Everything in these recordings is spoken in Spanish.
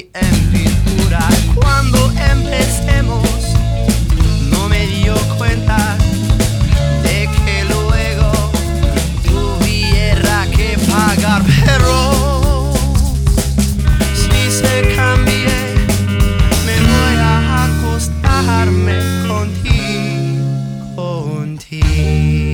mí en pintura. Cuando empecemos no me dio cuenta de que luego tuviera que pagar, pero si se cambie me voy a acostarme contigo, contigo.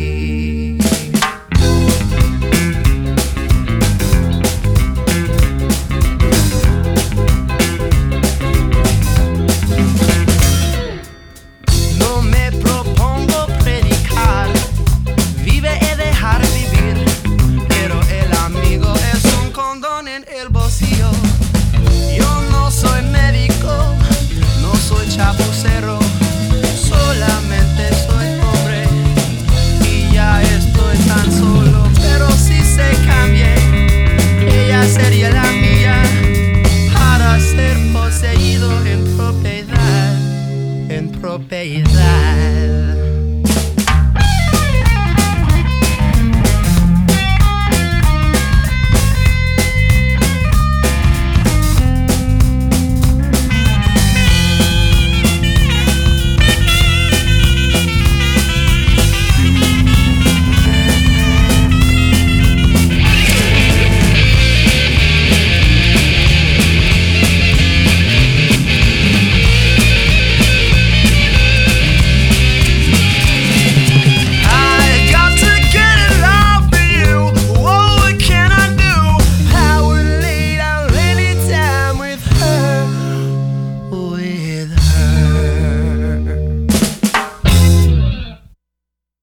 El bolsillo. Yo no soy médico, no soy chapucero, solamente soy hombre y ya estoy tan solo. Pero si se cambie, ella sería la mía para ser poseído en propiedad, en propiedad.